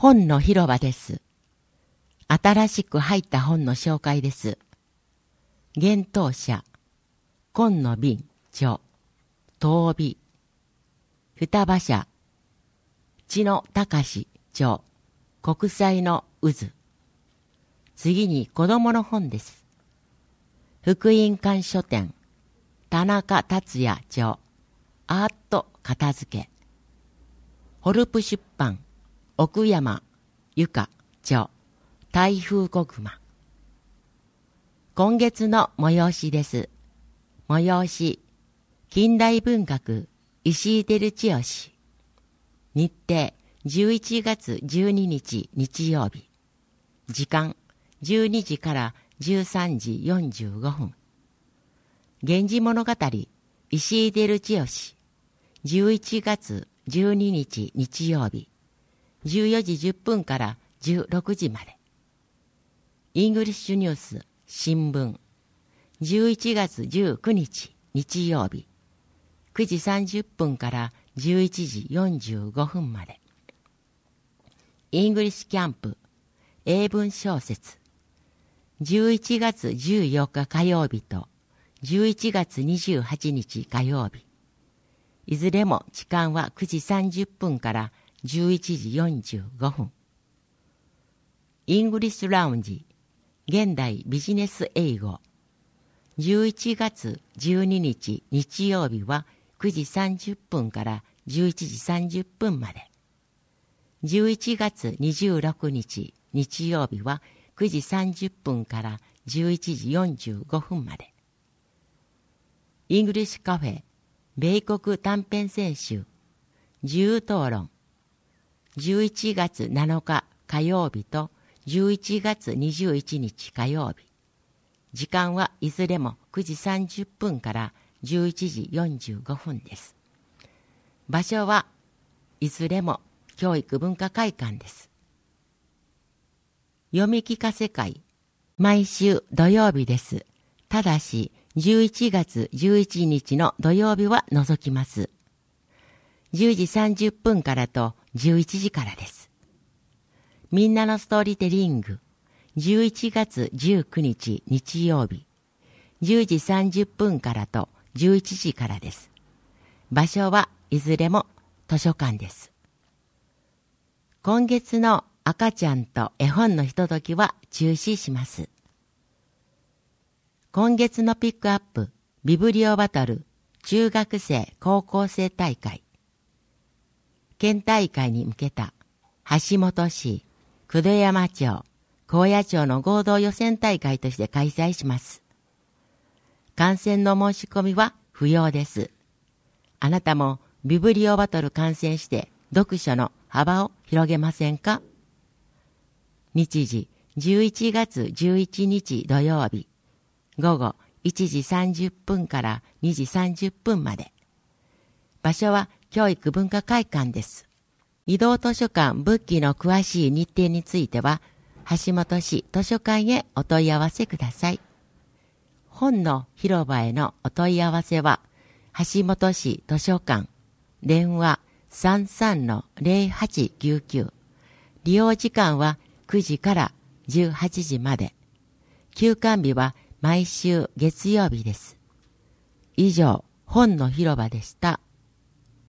本の広場です。新しく入った本の紹介です。幻冬舎、紺の瓶、著、東美。双葉社、知野隆著、国際の渦。次に子供の本です。福音館書店、田中達也著、アート片付け。ホルプ出版、奥山由香著、台風国馬。今月の催しです。催し、近代文学、石井照千代。日程、11月12日日曜日。時間、12時から13時45分。源氏物語、石井照千代。11月12日日曜日。14時10分から16時まで。イングリッシュニュース新聞11月19日日曜日9時30分から11時45分まで。イングリッシュキャンプ英文小説11月14日火曜日と11月28日火曜日。いずれも時間は9時30分から11時45分。イングリッシュラウンジ現代ビジネス英語11月12日日曜日は9時30分から11時30分まで。11月26日日曜日は9時30分から11時45分まで。イングリッシュカフェ米国短編選集自由討論11月7日火曜日と11月21日火曜日。時間はいずれも9時30分から11時45分です。場所はいずれも教育文化会館です。読み聞かせ会、毎週土曜日です。ただし11月11日の土曜日は除きます。10時30分からと11時からです。みんなのストーリーテリング11月19日日曜日10時30分からと11時からです。場所はいずれも図書館です。今月の赤ちゃんと絵本のひとときは中止します。今月のピックアップビブリオバトル中学生高校生大会。県大会に向けた橋本市九度山町、高野町の合同予選大会として開催します。観戦の申し込みは不要です。あなたもビブリオバトル観戦して読書の幅を広げませんか？日時11月11日土曜日、午後1時30分から2時30分まで。場所は教育文化会館です。移動図書館仏記の詳しい日程については、橋本市図書館へお問い合わせください。本の広場へのお問い合わせは、橋本市図書館、電話 33-0899。利用時間は9時から18時まで。休館日は毎週月曜日です。以上、本の広場でした。